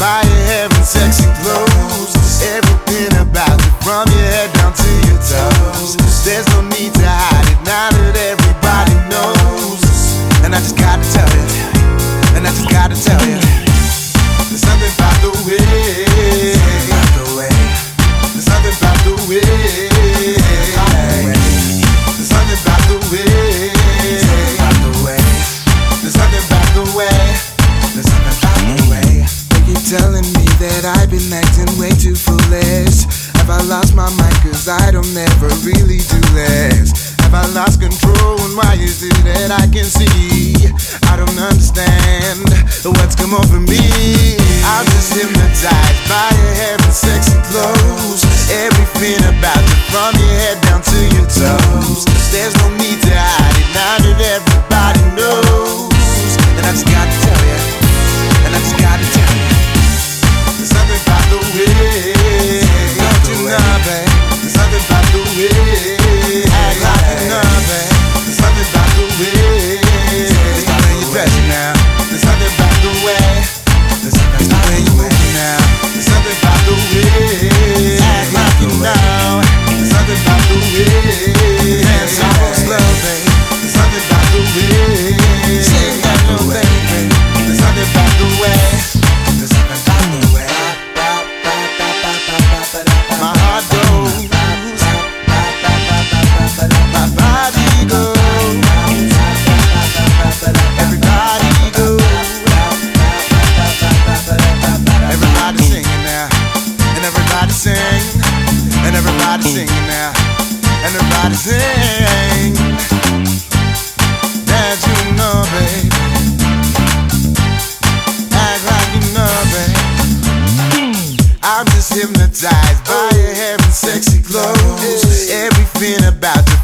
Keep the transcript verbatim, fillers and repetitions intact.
by your hair and sexy clothes. Everything about you, from your head down to your toes. There's no need to hide it now that everybody knows. And I just gotta tell you, and I just gotta tell you, there's something about the way, there's something about the way, there's something about the way, there's something about the way, there's something about the way. They keep telling me that I've been acting way too foolish. Have I lost my mind? Cause I don't ever really do this. Have I lost control? And why is it that I can see? I don't understand what's come over me. I'm just hypnotized by your hair and sexy clothes. Everything about you, from your head down to your toes. There's no need to hide it now that everybody knows. And I just gotta tell you, and I just gotta tell you, there's something about the way. Don't you know, babe? There's something about the way. Act like you know, babe. There's something about the way. It's the way you dress now. There's something about the way. There's something about the way you move now. There's something about the way. Act like you know. There's something about the way. Dance so slow, babe. There's something about the way. Shake that little baby. There's something about the way. There's something about the way. My heart goes, my body goes, everybody goes. Everybody singing now, and everybody sing, and everybody singing now, and everybody sing. That you know, babe. Act like you know, babe. I'm just hypnotized by your hair and sexy clothes. Everything about you,